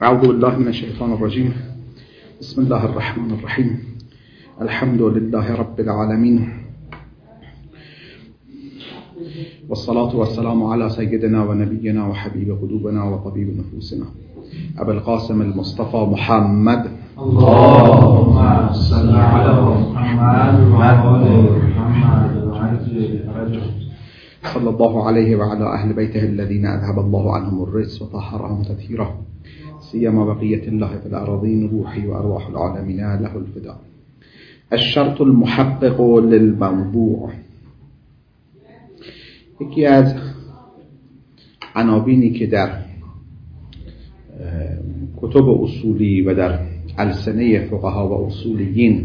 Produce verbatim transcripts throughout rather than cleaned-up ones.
أعوذ بالله من الشيطان الرجيم. بسم الله الرحمن الرحيم. الحمد لله رب العالمين، والصلاة والسلام على سيدنا ونبينا وحبيب قلوبنا وطبيب نفوسنا أبي القاسم المصطفى محمد. اللهم صل على محمد وعلى محمد صلى الله عليه وعلى أهل بيته الذين أذهب الله عنهم الرجس وطهرهم تطهيرا، سيما بقية الله في الأراضين، روحي وأرواح العالمين له الفداء. الشرط المحقق للموضوع. یکی از عناوینی که در کتب اصولی و در السنه فقها و اصولیین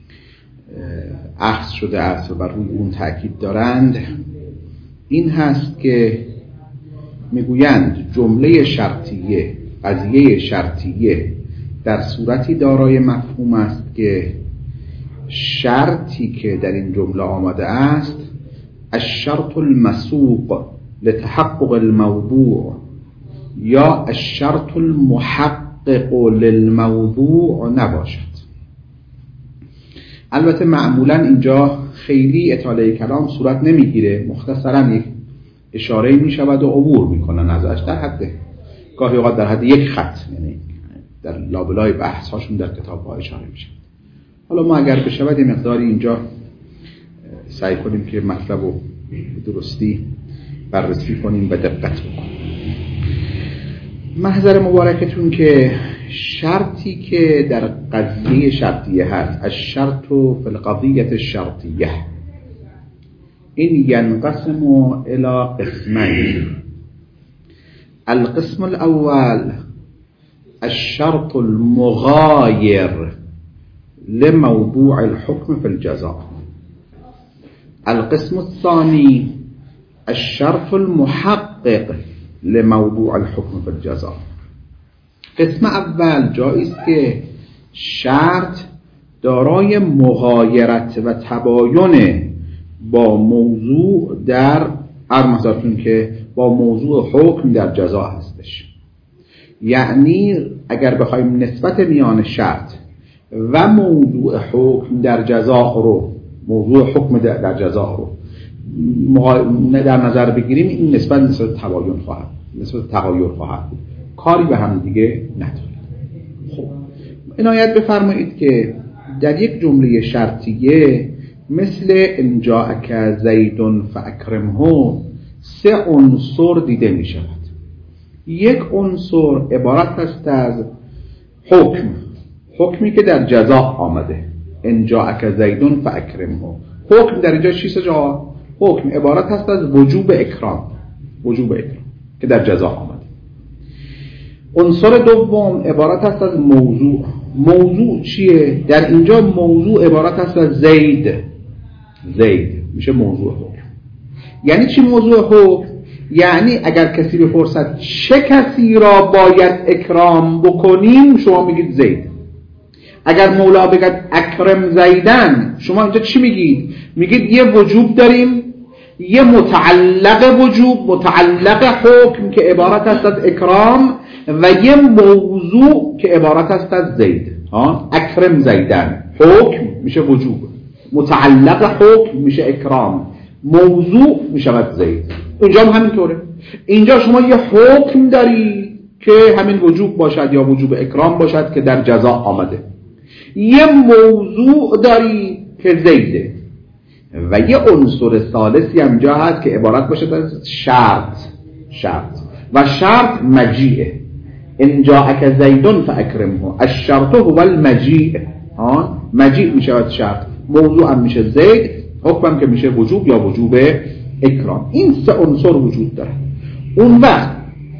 اخذ شده است و بر روی اون تأکید دارند این هست که میگویند جمله شرطیه، قضیه شرطیه در صورتی دارای مفهوم است که شرطی که در این جمله آمده است الشرط المسوق لتحقق الموضوع یا الشرط المحقق للموضوع نباشد. البته معمولا اینجا خیلی اطاله کلام صورت نمیگیره، مختصرا یک اشاره می شود و عبور میکنن ازش، در حد گاهی اوقات در حد یک خط، یعنی در لابلای بحث هاشون در کتاب ها اشاره می شود. حالا ما اگر بشود یه مقداری اینجا سعی کنیم که مطلب رو درستی بررسی کنیم و دقت بکنیم. محضر مبارکتون که شرطی که در قضیه شرطیه هست، الشرط فی القضیه الشرطیه، این ینقسم الى قسمین. القسم الاول الشرط المغایر لموضوع الحكم في الجزاء. القسم الثاني الشرط المحقق لموضوع الحكم في الجزاء. قسم اول جایی است که شرط دارای مغایرت و تباین با موضوع در ارمزاتون که با موضوع حکم در جزا هستش. یعنی اگر بخوایم نسبت میان شرط و موضوع حکم در جزا رو، موضوع حکم در جزا رو در نظر بگیریم، این نسبت نسبت تباین خواهد، نسبت تغایر خواهد بود، کاری به هم دیگه نداره. خب عنایت بفرمایید که در یک جمله شرطیه مثل ان جاءک زید فاکرمه سه عنصر دیده می شود. یک عنصر عبارت است از حکم، حکمی که در جزا آمده، ان جاءک زید فاکرمه. حکم در اینجا چیست جا؟ حکم عبارت است از وجوب اکرام، وجوب اکرام که در جزا آمده. عنصر دوم عبارت است از موضوع. موضوع چیه؟ در اینجا موضوع عبارت است از زید. زید میشه موضوع حکم. یعنی چی موضوع حکم؟ یعنی اگر کسی بپرسد چه کسی را باید اکرام بکنیم، شما میگید زید. اگر مولا بگد اکرم زیدن، شما اینجا چی میگید؟ میگید یه وجوب داریم، یه متعلق وجوب، متعلق حکم که عبارت است از اکرام، و یه موضوع که عبارت است از زید. ها اکرم زیدن حکم میشه وجوب، متعلق حکم میشه اکرام، موضوع میشود زید. اینجا هم همینطوره. اینجا شما یه حکم داری که همین وجوب باشد یا وجوب اکرام باشد که در جزا آمده، یه موضوع داری که زیده، و یه عنصر ثالثی هم جا هست که عبارت باشد از شرط. شرط و شرط مجیعه. ان جاءک زید فاکرمه، الشرط هو المجیع. ها مجیع میشود شرط، موضوع هم میشه زید، حکم هم که میشه وجوب یا وجوب اکرام. این سه عنصر وجود داره. اون وقت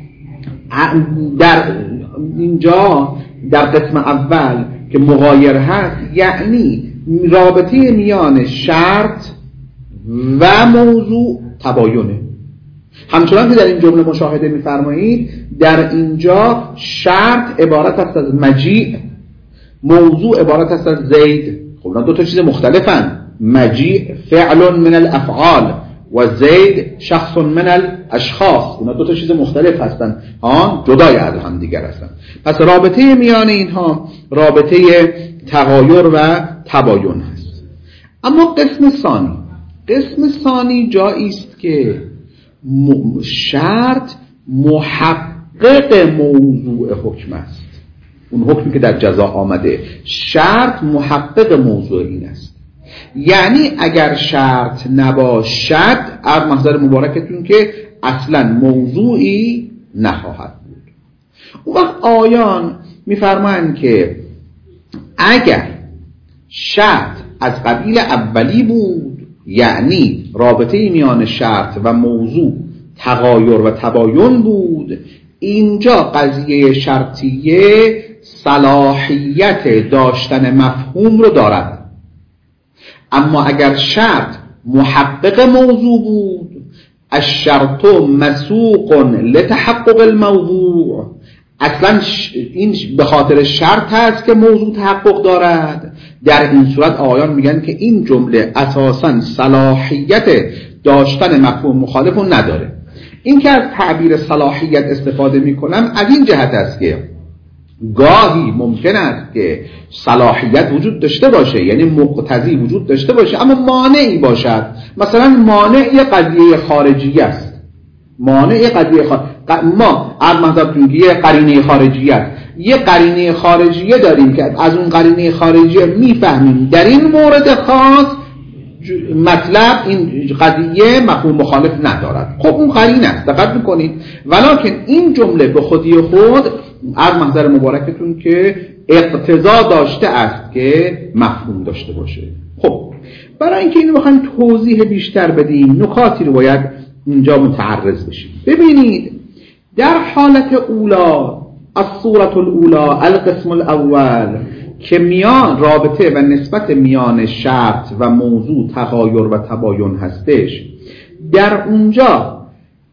در اینجا در قسم اول که مغایر هست، یعنی رابطه میان شرط و موضوع تباینه. همچنان که در این جمله مشاهده می‌فرمایید، در اینجا شرط عبارت است از مجیع، موضوع عبارت است از زید. خب اینا دو تا چیز مختلفن. مجیع فعل من الافعال و زید شخص من اشخاص، اینا دو تا چیز مختلف هستن، ها، جدای از هم دیگر هستن. پس رابطه میان اینها رابطه تغایر و تباین هست. اما قسم ثانی، قسم ثانی جایی است که شرط محقق موضوع حکم است. اون حکمی که در جزا آمده، شرط محقق موضوع این است. یعنی اگر شرط نباشد، از محضر مبارکتون که اصلا موضوعی نخواهد بود. اون وقت آیان میفرمایند که اگر شرط از قبیل اولی بود، یعنی رابطه میان شرط و موضوع تغایر و تباین بود، اینجا قضیه شرطیه صلاحیت داشتن مفهوم رو دارد. اما اگر شرط محقق موضوع بود، الشرط مسوق لتحقق الموضوع، اصلا این به خاطر شرط هست که موضوع تحقق دارد، در این صورت آیان میگن که این جمله اساساً صلاحیت داشتن مفهوم مخالف رو نداره. این که از تعبیر صلاحیت استفاده میکنم از این جهت است که گاهی ممکن است که صلاحیت وجود داشته باشه، یعنی مقتضی وجود داشته باشه، اما مانعی باشد. مثلا مانع یه قضیه خارجی است، مانع یه قضیه خارجی، ما از مذهب یه قرینه خارجی است، یه قرینه خارجیه داریم که از اون قرینه خارجیه میفهمیم در این مورد خاص مطلب این قضیه مفهوم مخالف ندارد. خب اون قرینه است، دقت میکنید. ولکن این جمله به خودی خود از محضر مبارکتون که اقتضا داشته است که مفهوم داشته باشه. خب برای اینکه اینو بخوایم توضیح بیشتر بدیم، نکاتی رو باید اینجا متعرض بشیم. ببینید در حالت اولا، الصورة الاولا، القسم الاول، که میان رابطه و نسبت میان شرط و موضوع تغایر و تباین هستش، در اونجا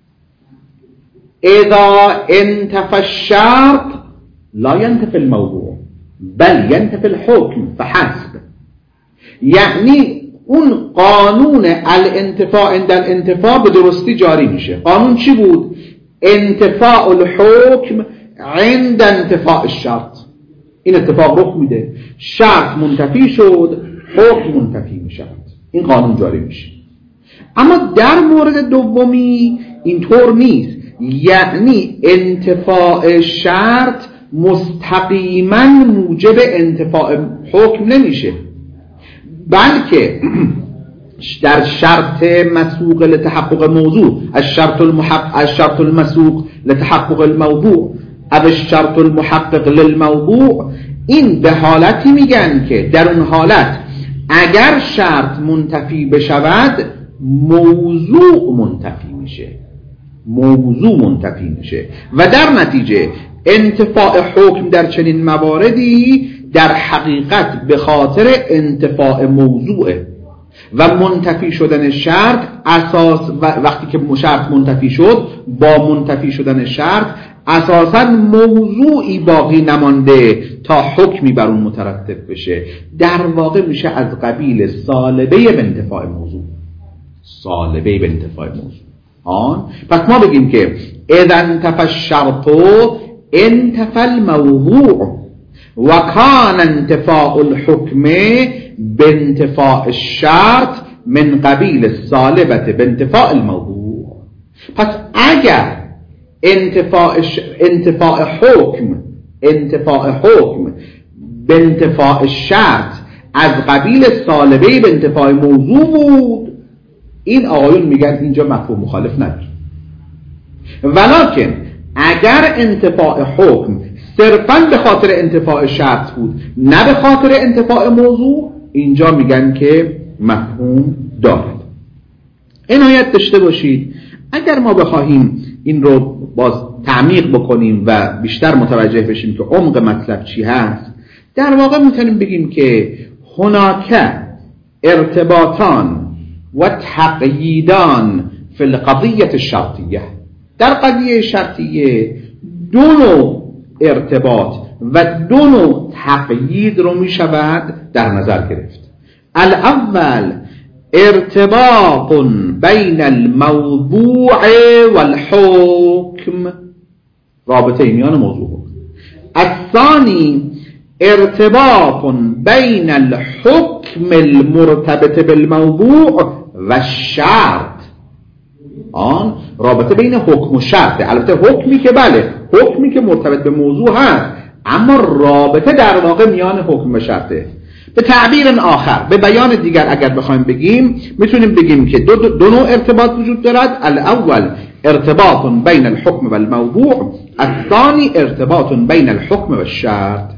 اذا انتفى الشرط لا ينتفي الموضوع بل ينتفي الحكم فحسب. یعنی اون قانون الانتفاع عند الانتفاع به درستی جاری میشه. قانون چی بود؟ انتفاع الحکم عند انتفاع الشرط. این اتفاق رخ میده، شرط منتفی شد، حکم منتفی میشود، این قانون جاری میشه. اما در مورد دومی اینطور نیست، یعنی انتفاع شرط مستقیما موجب انتفاع حکم نمیشه، بلکه در شرط مسوق لتحقق موضوع، الشرط المحقق الشرط المسوق لتحقق الموضوع او الشرط المحقق للموضوع، این به حالتی میگن که در اون حالت اگر شرط منتفی بشود موضوع منتفی میشه، موضوع منتفی میشه و در نتیجه انتفاع حکم در چنین مواردی در حقیقت به خاطر انتفاع موضوعه و منتفی شدن شرط اساس، و وقتی که شرط منتفی شد با منتفی شدن شرط اساساً موضوعی باقی نمانده تا حکمی بر اون مترتب بشه، در واقع میشه از قبیل سالبه به انتفاع موضوع، سالبه به انتفاع موضوع. آن پس ما بگیم که اذا انتفى الشرط انتفى الموضوع و کان انتفاع الحکم بانتفاع الشرط من قبیل السالبه بانتفاع الموضوع. پس اگر انتفاع ش... انتفاع حکم انتفاع حکم به انتفاع شرط از قبیل سالبه به انتفاع موضوع بود، این آقایون میگن اینجا مفهوم مخالف نداره. ولکن اگر انتفاع حکم صرفاً به خاطر انتفاع شرط بود نه به خاطر انتفاع موضوع، اینجا میگن که مفهوم دارد. عنایت داشته باشید اگر ما بخواهیم این رو باز تعمیق بکنیم و بیشتر متوجه بشیم که عمق مطلب چی هست، در واقع میتونیم بگیم که هناک ارتباطان و تقییدان فی القضیه الشرطیه، در قضیه شرطیه دو نوع ارتباط و دو نوع تقیید رو میشود در نظر گرفت. الاول ارتباط بین الموضوع والحکم، رابطه میان موضوع. الثانی ارتباط بین الحکم المرتبط بالموضوع و الشرط، آن رابطه بین حکم و شرط. البته حکمی که بله حکمی که مرتبط به موضوع هست، اما رابطه در واقع میان حکم و شرطه. به تعبیر آخر، به بیان دیگر اگر بخوایم بگیم، میتونیم بگیم که دو, دو نوع ارتباط وجود دارد. الاول ارتباط بین الحکم و الموضوع، الثانی ارتباط بین الحکم و الشرط.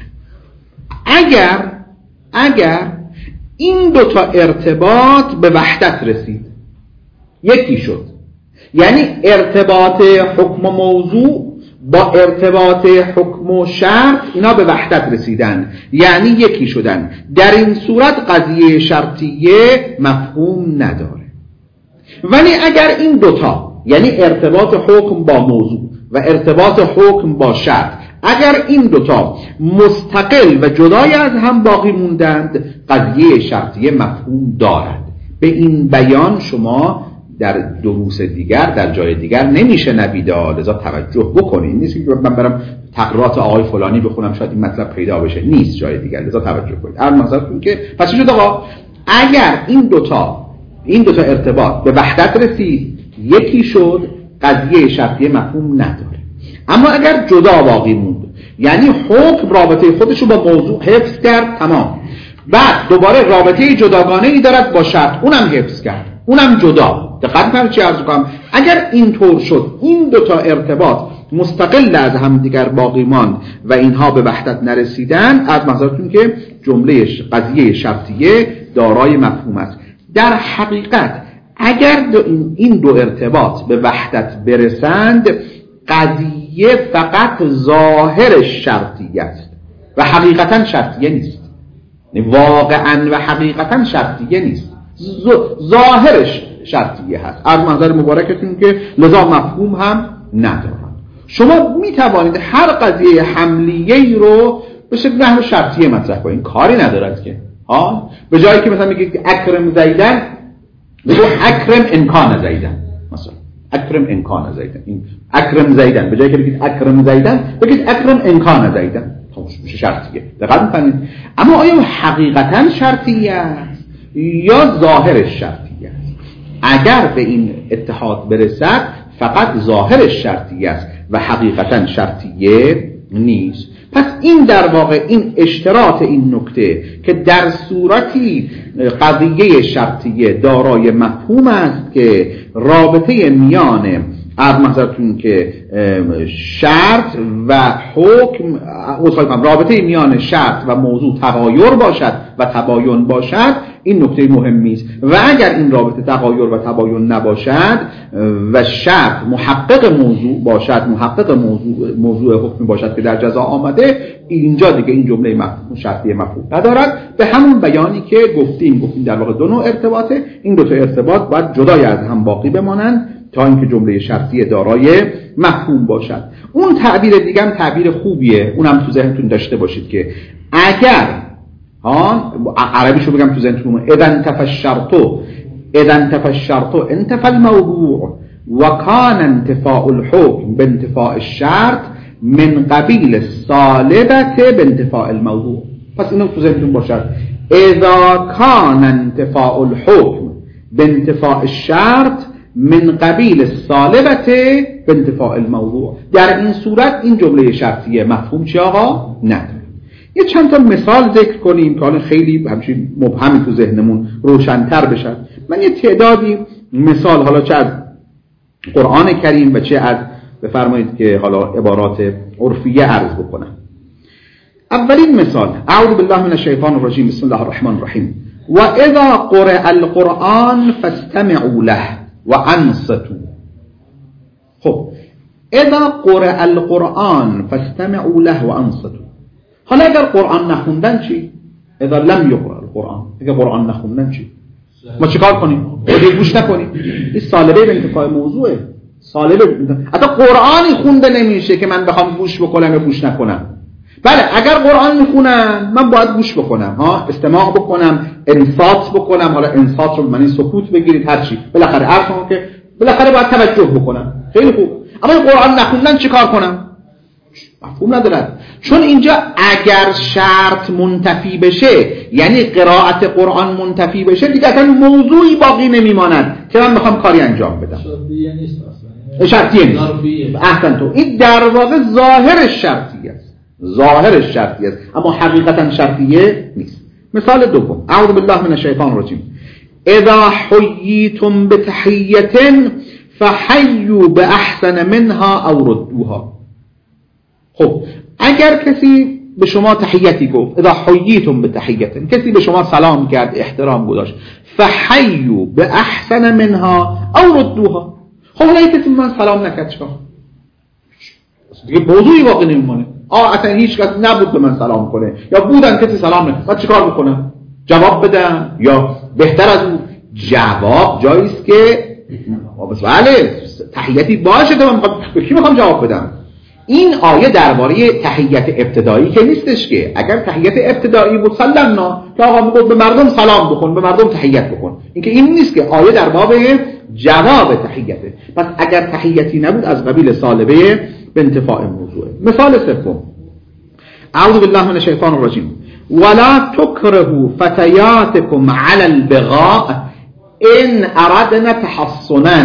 اگر اگر این دو تا ارتباط به وحدت رسید، یکی شد، یعنی ارتباط حکم و موضوع با ارتباط حکم و شرط اینا به وحدت رسیدن، یعنی یکی شدن، در این صورت قضیه شرطیه مفهوم نداره. ولی اگر این دوتا، یعنی ارتباط حکم با موضوع و ارتباط حکم با شرط، اگر این دوتا مستقل و جدای از هم باقی موندند، قضیه شرطیه مفهوم دارد. به این بیان شما در دروس دیگر در جای دیگر نمیشه نبیده، لذا توجه بکنید. نیست که من برم تقرات آقای فلانی بخونم شاید این مطلب پیدا بشه، نیست جای دیگر، لذا توجه کنید. هر مثلا که پس چه شد آقا؟ اگر این دوتا این دوتا ارتباط به وحدت رسید، یکی شد، قضیه شرطیه مفهوم نداره. اما اگر جدا باقی موند، یعنی حکم رابطه خودش رو با موضوع حفظ کرد، تمام، بعد دوباره رابطه جداگانه ای دارد با شرط، اونم حفظ کرد، اونم جدا. دقت کنید چی عرض کنم. اگر اینطور شد، این دوتا ارتباط مستقل از هم دیگر باقی ماند و اینها به وحدت نرسیدن، از منظورتون که جمله قضیه شرطیه دارای مفهوم است. در حقیقت اگر دو این دو ارتباط به وحدت برسند، قضیه فقط ظاهرش شرطیه است و حقیقتا شرطیه نیست. واقعا و حقیقتا شرطیه نیست، ظاهرش شرطیه هست. از منظر مبارکتون که لذا مفهوم هم ندارد. شما می توانید هر قضیه حملیه‌ای رو به شکل نحو شرطیه مطرح کنید، کاری ندارد که ها. به جایی که مثلا میگید اکرم زیدن، بگو اکرم امکان زیدن، مثلا اکرم امکان زیدن. این اکرم زیدن به جایی که بگید اکرم زیدن، بگید اکرم امکان زیدن، میشه شرطیه. دقت می‌کنید. اما آیا حقیقتا شرطیه است یا ظاهرش شرطیه است؟ اگر به این اتحاد برسد، فقط ظاهرش شرطیه است و حقیقتا شرطیه نیست. پس این در واقع این اشتراط این نکته که در صورتی قضیه شرطیه دارای مفهوم است که رابطه میان از منظرتون که شرط و حکم، رابطه میان شرط و موضوع تغایر باشد و تباین باشد، این نکته مهمی است. و اگر این رابطه تغایر و تباین نباشد و شرط محقق موضوع باشد، محقق موضوع موضوع حکمی باشد که در جزا آمده، اینجا دیگه این جمله مفهوم شرطی مفهوم ندارد. به همون بیانی که گفتیم گفتیم در واقع دو نوع ارتباطه، این دو تا ارتباط باید جدای از هم باقی بمانند تا اینکه جمله شرطی دارای مفهوم باشد. اون تعبیر دیگه هم تعبیر خوبیه، اونم تو ذهنتون داشته باشید که اگر ها عربیشو بگم تو ذهنتون، اذا انتفى الشرط اذا انتفى الشرط انتفى الموضوع وكان انتفاء الحكم بانتفاء الشرط من قبیل الصالبة بانتفاء الموضوع. پس اینو تو ذهنتون باشد، اذا كان انتفاء الحكم بانتفاء الشرط من قبیل الصالبة بانتفاء الموضوع. در این صورت این جمله شرطیه مفهوم چی آقا؟ نداره. یه چند تا مثال ذکر کنیم که حالا خیلی همچین مبهمی تو ذهنمون روشن‌تر بشن. من یه تعدادی مثال حالا چه از قرآن کریم و چه از بفرمایید که حالا عبارات عرفیه عرض بکنم. اولین مثال، اعوذ بالله من الشیطان الرجیم، بسم الله الرحمن الرحیم. و اذا قرئ القرآن فاستمعوا له و انصتوا. خب اذا قرئ القرآن فاستمعوا له و انصتوا. حالا اگر قرآن نخوندن چی؟ اذا لم یقرأ القرآن، اگر قرآن نخوندن چی؟ ما چیکار کنیم؟ باید گوش نکنیم. این سالبه به انتفاع موضوعه. سالبه حتی قرآنی خونده نمیشه که من بخوام گوش بکنم یا گوش نکنم. بله اگر قرآن میخونن من باید گوش بکنم، ها، استماع بکنم، انصات بکنم. حالا انصات رو معنی سکوت بگیرید، هر چی، بالاخره عرض کنم که بالاخره باید توجه بکنم. خیلی خوب، اما این قرآن نخوندن چی کار کنم؟ مفهوم ندارد. چون اینجا اگر شرط منتفی بشه، یعنی قرائت قرآن منتفی بشه، دیگه اصلا موضوعی باقی نمیماند که من میخوام کاری انجام بدم. شرطیه نیست اصلا. شرطیه نیست. احسن تو. این در واقع ظاهرش شرطیه است. ظاهرش شرطیه است، اما حقیقتا شرطیه نیست. مثال دوم، اعوذ بالله من الشیطان الرجیم. اذا حییتم بتحیة فحیوا باحسن منها او ردوها. خب اگر کسی به شما تحیتی گفت، اذا حییتم بتحیة، کسی به شما سلام کرد، احترام گذاشت، فحیوا باحسن منها او ردوها. خب حالا کسی من سلام نکرد چیکار؟ دیگه موضوعی واقع نمیمونه. آه اصلا هیچ کس نبود به من سلام کنه، یا بودن کسی سلام نکرد، من چیکار بکنم؟ جواب بدم یا بهتر از اون جواب جاییست که بله تحیتی باشه که من به کی میخوام جواب بدم. این آیه درباره تحیت ابتدایی که نیستش که. اگر تحیت ابتدایی بود سلمنا که آقا میگفت به مردم سلام بکن، به مردم تحیت بکن، این که این نیست که. آیه در باب جواب تحیته. پس اگر تحیتی نبود از قبیل سالبه به انتفاع موضوعه. مثال سوم، اعوذ بالله من الشیطان الرجیم. ولا تكرهوا فتياتكم على البغاء ان اردنا تحصنا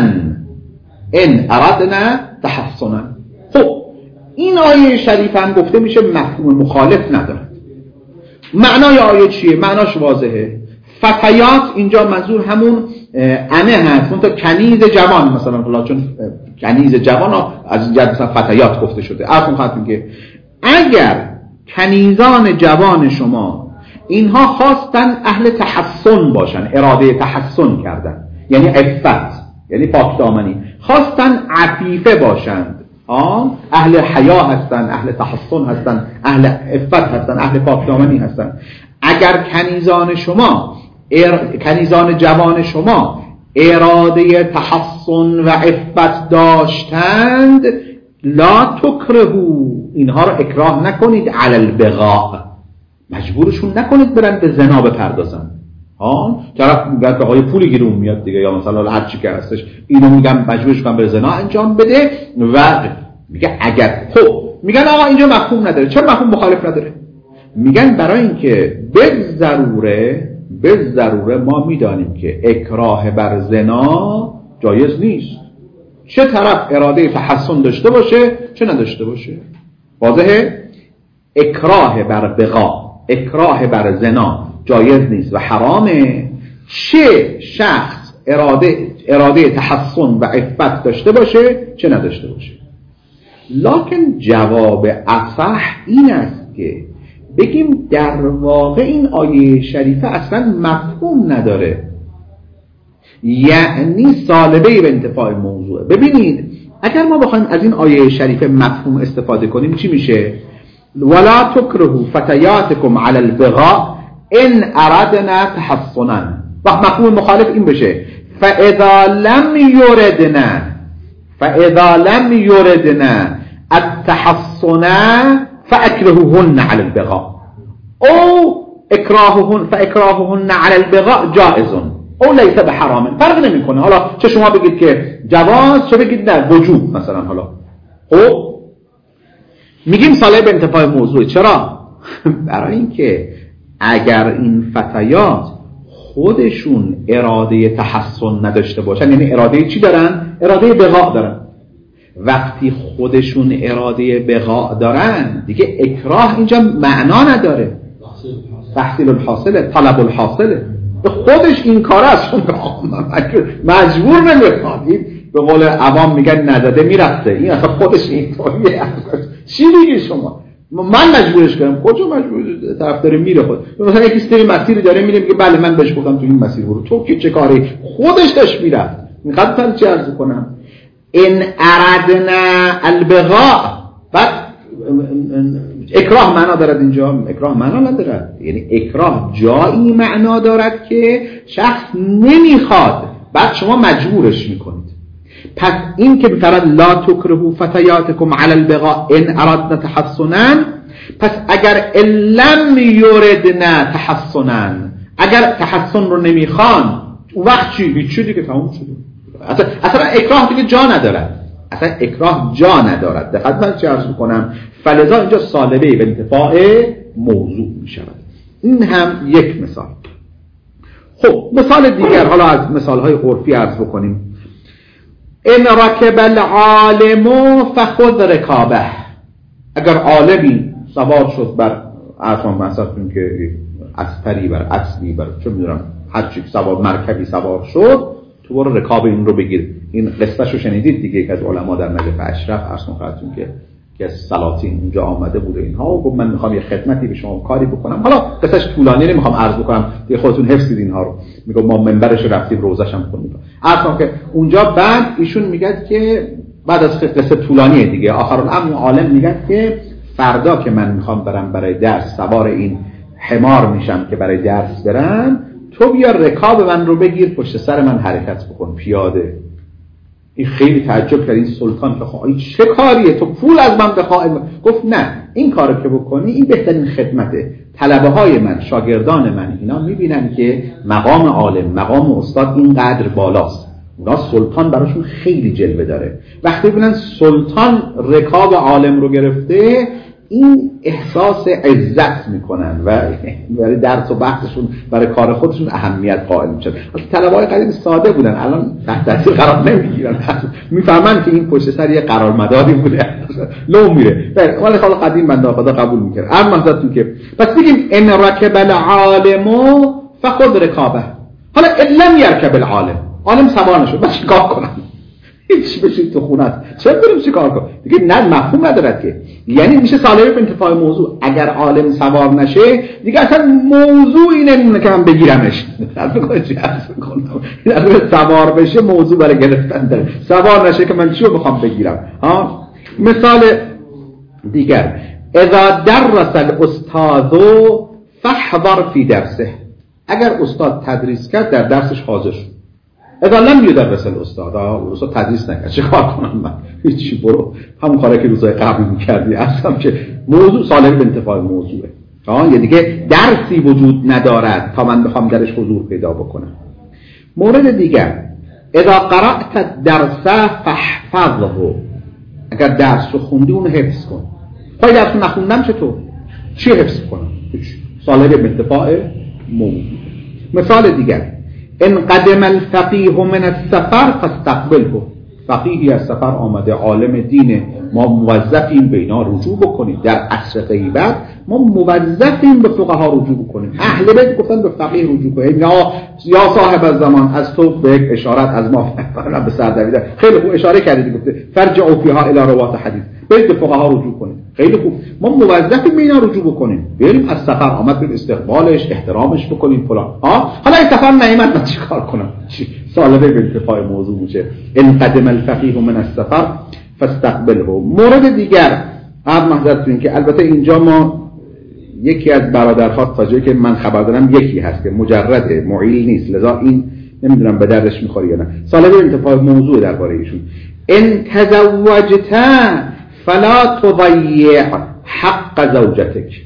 ان اردنا تحصنا. خب این آیه شریف هم گفته میشه مفهوم مخالف ندارد. معنای آیه چیه؟ معناش واضحه. فتیات اینجا منظور همون امه هست، اون تا کنیز جوان مثلا، حالا چون کنیز جوان از اینجا مثلا فتیات گفته شده. اصلا خواهد میگه اگر کنیزان جوان شما اینها خواستن اهل تحسن باشن، اراده تحسن کردن، یعنی عفت، یعنی پاکدامنی، خواستن عفیفه باشند، آه؟ اهل حیا هستن، اهل تحسن هستن، اهل عفت هستن، اهل پاکدامنی هستن. اگر کنیزان شما ار... کنیزان جوان شما اراده تحسن و عفت داشتند، لا تکرهو، اینها رو اکراه نکنید، علی البغاء، مجبورشون نکنید برن به زنا بپردازن. ها طرف میگه که آقای پولی گیرون میاد دیگه، یا مثلا هر چی که هستش اینو میگم مجبورش کنم به زنا انجام بده، و میگه اگر خب میگن آقا اینجا مفهوم نداره. چرا مفهوم مخالف نداره؟ میگن برای اینکه به ضروره به ضروره ما میدانیم که اکراه بر زنا جایز نیست، چه طرف اراده تحسن داشته باشه چه نداشته باشه. واضحه؟ اکراه بر بغا، اکراه بر زنا جایز نیست و حرامه، چه شخص اراده اراده تحسن و عفت داشته باشه چه نداشته باشه. لکن جواب اصح این است که بگیم در واقع این آیه شریفه اصلا مفهوم نداره، یعنی سالبه به انتفاع موضوع. ببینید اگر ما بخوایم از این آیه شریفه مفهوم استفاده کنیم چی میشه؟ ولا تکرهوا فتياتكم على البغاء ان اردنا تحصنا. وقت مفهوم مخالف این بشه فاذا لم يردنا فاذا لم يردنا التحصن فاكرهوهن على البغاء او اکراههن فاکراههن على البغاء جائز او لیس بحرام. فرق نمیکنه حالا چه شما بگید که جواز چه بگید نه وجوب مثلا. حالا خب میگیم صالح به انتفاع موضوع. چرا؟ برای اینکه اگر این فتیات خودشون اراده تحسن نداشته باشن، یعنی اراده چی دارن؟ اراده بغاء دارن. وقتی خودشون اراده بغاء دارن دیگه اکراه اینجا معنا نداره. تحصیل الحاصله، طلب الحاصله. خودش این کار است، مجبور نمیخواد. به قول عوام میگن نداده میرفته، این اصلا خودش اینطوریه. چی میگی شما؟ من مجبورش کردم؟ کجا مجبور؟ طرف داره میره خود. مثلا یکی سری مسیر داره میره میگه بله من بهش گفتم تو این مسیر برو. تو که چه کاری؟ خودش داشت میرفت. میخواستم چه عرض کنم؟ ان اردنا البغاء، بعد اکراه معنا دارد اینجا؟ اکراه معنا ندارد. یعنی اکراه جایی معنا دارد که شخص نمیخواد بعد شما مجبورش میکنید. پس این که میفرد لا تکرهوا فتياتكم على البغاء ان اردنا تحصنا، پس اگر لم یردن تحسنا، اگر تحسن رو نمیخوان، اون وقت چی؟ هیچی دیگه، تموم شده. اصلا اصلا اکراه دیگه جا ندارد، اصلا اکراه جا ندارد. دقت من چه عرض میکنم؟ فلذا اینجا سالبه به انتفاع موضوع میشود. این هم یک مثال. خب مثال دیگر، حالا از مثالهای عرفی عرض بکنیم. ان رکب العالم فخذ رکابه، اگر عالمی سوار شد بر اصلا مثلا که اسپری بر اسبی بر چه میدونم هر چی سوار مرکبی سوار شد، تو برو رکاب این رو بگیر. این قصهشو شنیدید دیگه، که از علما در نجف اشرف عرض خدمتتون که که سلاطین اونجا آمده بوده اینها و گفت من میخوام یه خدمتی به شما کاری بکنم. حالا قصهش طولانی نمیخوام عرض بکنم دیگه، خودتون حفظ دیدین اینها رو. میگم ما منبرش رفتیم روزش هم خوندیم. عرضم که اونجا بعد ایشون میگه که بعد از قصه طولانیه دیگه، آخرالامر عالم میگه که فردا که من میخوام برم برای درس سوار این حمار میشم که برای درس برم، تو بیا رکاب من رو بگیر پشت سر من حرکت بکن پیاده. این خیلی تعجب کرد این سلطان که خواهی چه کاریه، تو پول از من بخواهی؟ گفت نه، این کارو که بکنی این بهترین خدمته. طلبه های من، شاگردان من اینا میبینن که مقام عالم، مقام استاد اینقدر بالاست، اونا سلطان براشون خیلی جلوه داره. وقتی ببینن سلطان رکاب عالم رو گرفته، این احساس عزت میکنن و برای درس و بحثشون، برای کار خودشون اهمیت قائل میشن. طلبه‌های قدیم ساده بودن، الان تحت تاثیر قرار نمیگیرن، میفهمن که این پشت سر یه قرارمداری بوده، لو میره. ولی حالا قدیم بنده خدا قبول میکرد. اما منظورتون که پس بگیم ان رکب العالم فخذ رکابه. حالا لم یرکب العالم، عالم سوار نشد، من چیکار کنم؟ هیچ بشید تو خونت چه بریم چی کار کنم دیگه؟ نه مفهوم ندارد که. یعنی میشه سالبه به انتفاع موضوع. اگر عالم سوار نشه دیگه اصلا موضوعی نمیمونه که من بگیرمش. اصلا چی اصلا کنم اگر سوار بشه موضوع برای گرفتن داره، سوار نشه که من چیو بخوام بگیرم. ها مثال دیگر، اذا درس الاستاذ فاحضر فی درسه، اگر استاد تدریس کرد در درسش حاضر شو. اذا لم یدرس الاستاد، استاد تدریس نکرد، چه کار کنم من؟ هیچی، برو همون کاری که روزای قبل می‌کردی. اصلا که موضوع سالم به انتفاع موضوعه. ها یه دیگه درسی وجود ندارد تا من بخوام درش حضور پیدا بکنم. مورد دیگر، اذا قرأت الدرس فاحفظه، اگر درس رو خوندی اون حفظ کن. خواهی درس رو نخوندم چطور؟ چی حفظ کنم؟ سالم به انتفاع موضوع. مثال دیگر، ان قدم الفقیه من السفر فاستقبله، فقیهی از سفر آمده، عالم دینه، ما موظفیم به اینا رجوع بکنیم. در عصر غیبت ما موظفیم به فقها رجوع بکنیم. اهل بیت گفتن به فقیه رجوع کنیم، یا یا صاحب الزمان، از تو به یک اشارت از ما فقط به سر دویدن. خیلی خوب اشاره کردید، گفته فرجعوا فیها الی روات حدیث، برید به فقها رجوع کنید. خیلی خوب، ما موظفیم به اینا رجوع بکنیم، بریم از سفر آمد به استقبالش، احترامش بکنیم فلان. ها حالا این سفر نیامد من چیکار کنم؟ چی سالبه به انتفاع موضوع میشه. ان قدم الفقیه من السفر فاستقبله. مورد دیگر، عرض محضرتون که البته اینجا ما یکی از برادرها تا جایی که من خبر دارم یکی هست که مجرده، معیل نیست، لذا این نمیدونم به دردش میخوره یا نه. سالبه انتفاع موضوع درباره ایشون. ان تزوجت فلا تضيع حق زوجتك،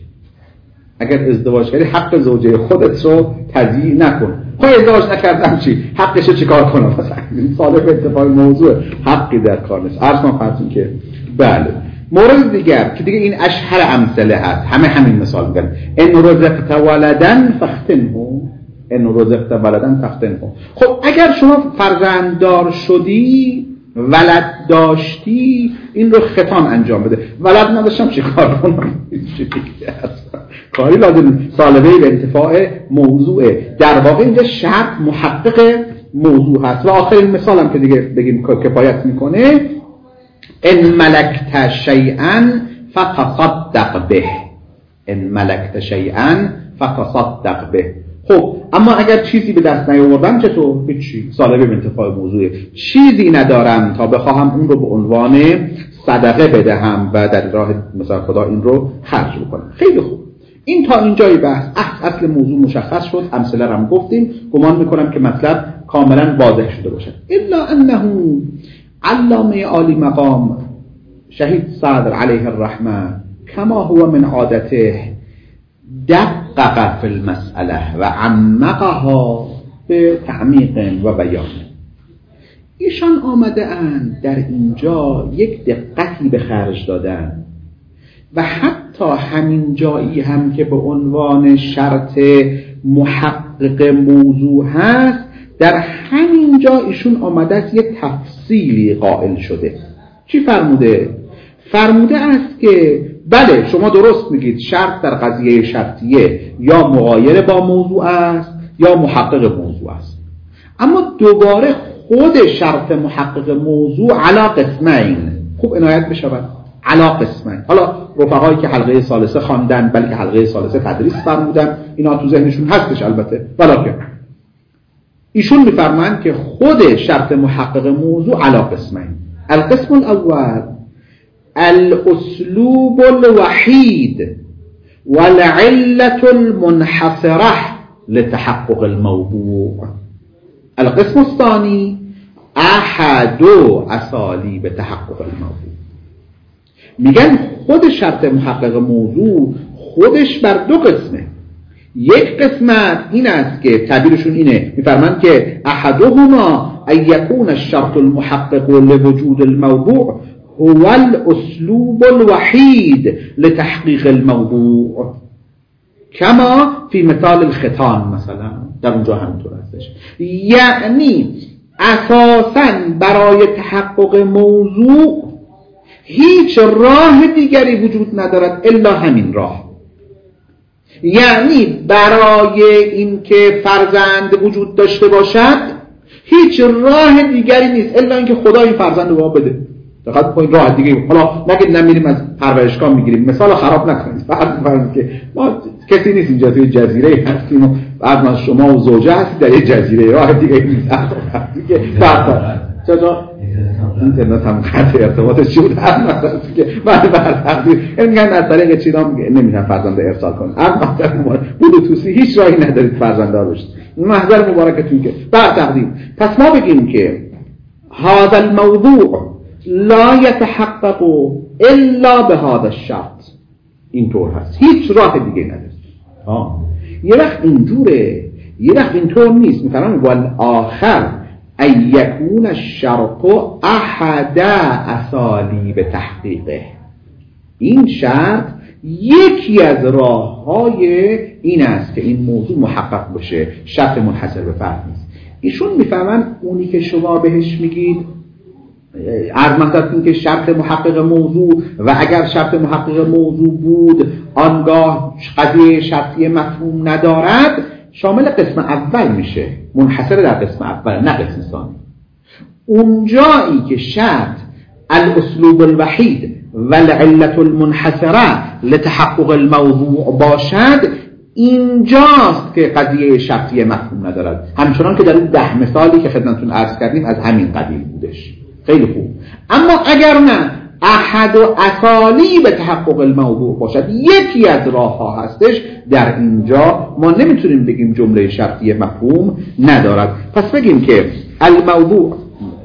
اگر ازدواج کردی حق زوجه خودت رو تضییع نکن. خب ازدواج نکردم چی؟ حقش رو چیکار کنم؟ مثلا این سالب اتفاق موضوع حقی در کار نیست. عرض کنم فرض که بله. مورد دیگر که دیگه این اشهر امثله هست، همه همین مثال میگن، ان رزقت ولدا فاختنه، ان رزقت ولدا فاختنه. خب اگر شما فرزنددار شدی، ولد داشتی، این رو ختان انجام بده. ولد نداشتم چی کار کنم؟ کاری لازم. سالبه به انتفاع موضوعه. در واقع اینجا شرط محقق موضوع هست. و آخرین مثالم که دیگه بگیم کفایت میکنه، ان ملکت شیئا فتصدق به، ان ملکت شیئا فتصدق به. خب اما اگر چیزی به دست نیاوردم چطور؟ هیچی، سالبه به انتفاع موضوعه. چیزی ندارم تا بخواهم اون رو به عنوان صدقه بدهم و در راه مثلا خدا این رو خرج بکنم. خیلی خوب، این تا اینجای بحث اصل موضوع مشخص شد. امثله رو هم گفتیم. گمان میکنم که مطلب کاملا واضح شده باشد. الا انه علامه عالی مقام شهید صدر علیه الرحمه کما هو من عادته دقق فی المسئله و عمقها به تعمیق و بیان. ایشان آمده اند در اینجا یک دقتی به خرج دادن و حتی همین جایی هم که به عنوان شرط محقق موضوع هست، در همین جا ایشون آمده است یک تفصیلی قائل شده. چی فرموده؟ فرموده است که بله شما درست میگید شرط در قضیه شرطیه یا مغایر با موضوع است یا محقق موضوع است، اما دوباره خود شرط محقق موضوع علا قسمین، خوب عنایت بشود، علا قسمین. حالا رفقایی که حلقه ثالثه خواندن بلکه حلقه ثالثه تدریس فرمودن اینا تو ذهنشون هستش البته، ولیکن ایشون میفرمایند که خود شرط محقق موضوع علا قسمین. القسم الاول الاسلوب الوحید والعلة المنحصرة لتحقق الموضوع. القسم الثاني احد اسالیب تحقق الموضوع. میگن خود شرط محقق موضوع خودش بر دو قسمه. یک قسمت این است که تعبیرشون اینه، میفرمایند که احدهما ان یکون الشرط المحقق لوجود الموضوع هو الاسلوب الوحید لتحقیق الموضوع، کما فی مثال الختان مثلا، در اونجا همینطور هستش. یعنی اساساً برای تحقق موضوع هیچ راه دیگری وجود ندارد الا همین راه. یعنی برای اینکه فرزند وجود داشته باشد هیچ راه دیگری نیست الا اینکه خدا این فرزند رو بده. دقت کنید راه دیگه، حالا نگید نمیریم از پرورشگاه میگیریم، مثال خراب نکنید. فرض کنید که ما کسی نیست اینجا توی جزیره هستیم و بعد شما و زوجه هستید در یه جزیره، راه دیگه نیست. دیگه بعد چطور اینترنت هم قطع ارتباطش شد هر مثلا که بعد بر تقدیر این میگن از طریق چینا نمیتونن فرزند ارسال کنن، اما بلوتوثی هیچ راهی ندارید فرزنددار بشید. محضر مبارکتون که بر تقدیر. پس ما بگیم که هذا الموضوع لا يتحقق الا بهذا الشرط، اینطور هست، هیچ راه دیگه نداره. ها یه وقت اینجوره، یه وقت اینطور نیست. میفهمن والآخر ان یکون الشرط احد اسالیب تحقیقه، این شرط یکی از راه‌های این است که این موضوع محقق بشه، شرط منحصر به فرد نیست. ایشون میفهمن اونی که شما بهش میگید عرض مثلا که شرط محقق موضوع و اگر شرط محقق موضوع بود آنگاه قضیه شرطی مفهوم ندارد، شامل قسم اول میشه، منحصر در قسم اول نه قسم ثانی. اونجایی که شرط الاسلوب الوحید و العلة المنحصره لتحقق الموضوع باشد، اینجاست که قضیه شرطی مفهوم ندارد، همچنان که در اون ده مثالی که خدمتتون عرض کردیم از همین قبیل بودش. خیلی خوب. اما اگر نه احد و اسالیب تحقق الموضوع باشد، یکی از راه ها هستش، در اینجا ما نمیتونیم بگیم جمله شرطی مفهوم ندارد. پس بگیم که الموضوع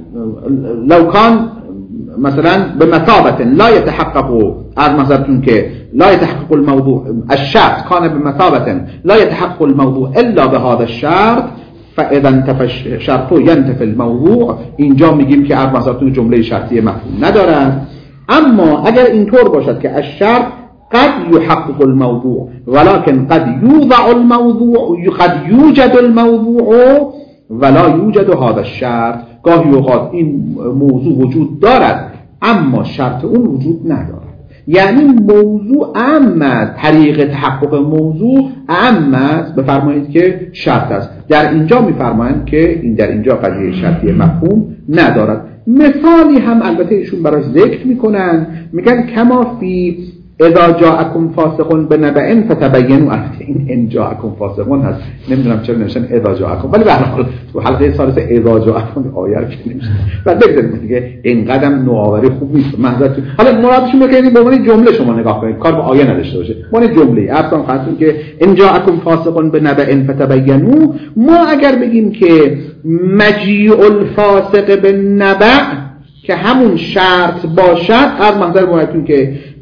لو کان مثلا به مثابت لا يتحقق، از مثلا که لا يتحقق الموضوع الشرط کان به مثابت لا يتحقق الموضوع الا بهذا الشرط فاذا انتفى الشرط ينتفي الموضوع، اینجا میگیم که از مثلا جمله شرطی مفهوم ندارد. اما اگر اینطور باشد که الشرط قد يحقق الموضوع ولكن قد يوضع الموضوع، قد يوجد الموضوع ولا يوجد هذا الشرط، گاهی اوقات این موضوع وجود دارد اما شرط اون وجود ندارد. یعنی موضوع اما طریق تحقق موضوع اما بفرمایید که شرط است. در اینجا میفرمایند که این در اینجا قضیه شرطی مفهوم ندارد. مثالی هم البته ایشون براش ذکر میکنن، میگن کما فی اذا جاءکم فاسق بنبأ فتبینوا، این ان جاءکم فاسقون هست، نمیدونم چرا نوشتن اذا جاءکم، ولی به هر حال تو حلقه ثالثه اذا جاءکم آیه رو که نمیشه. بعد بگذاریم دیگه اینقدر نوآوری خوب نیست. محضرت حالا مرادشون بکنید به عنوان جمله شما نگاه کنید، کار به آیه نداشته باشه. به عنوان جمله اصلا خاطر که ان جاءکم فاسق بنبأ فتبینوا، ما اگر بگیم که مجیء الفاسق بالنبأ که همون شرط باشد، از منظر مورتون که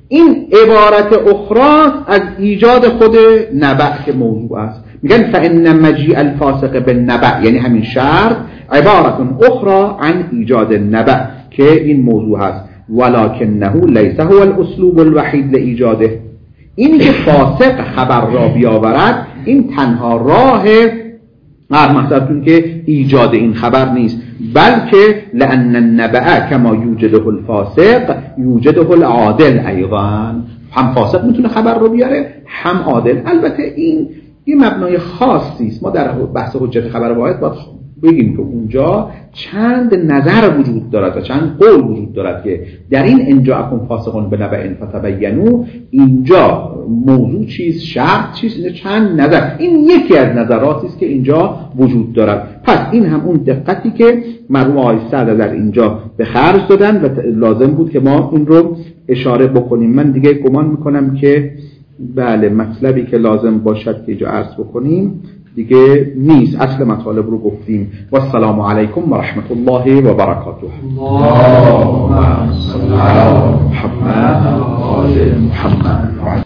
این عبارت اخرى از ایجاد خود نبع که موضوع است. میگن فإن مجیء الفاسق بالنبع، یعنی همین شرط عبارت اخرى عن ایجاد النبع که این موضوع هست. ولکنه لیس هو الاسلوب الوحید لایجاده، اینی که فاسق خبر را بیاورد این تنها راه مقصدتون که ایجاد این خبر نیست، بلکه لأن النبع کما یوجده الفاسق یوجده العادل ایضا، هم فاسق میتونه خبر رو بیاره هم عادل. البته این یه مبنای خاصی است، ما در بحث حجت خبر واحد باید بگیم که اونجا چند نظر وجود دارد و چند قول وجود دارد که در این انجا اکن فاسقون بنبأ فتبینوا، اینجا موضوع چیست، شرط چیست، چند نظر، این یکی از نظراتی است که اینجا وجود دارد. پس این هم اون دقتی که مرحوم آقای سعد در اینجا به خرج دادن و لازم بود که ما این رو اشاره بکنیم. من دیگه گمان میکنم که بله مطلبی که لازم باشد که اینجا عرض بکنیم دیگه نیست، اصل مطالب رو گفتیم. و السلام علیکم و رحمت الله و برکاته. اللهم صل علی محمد و آل محمد.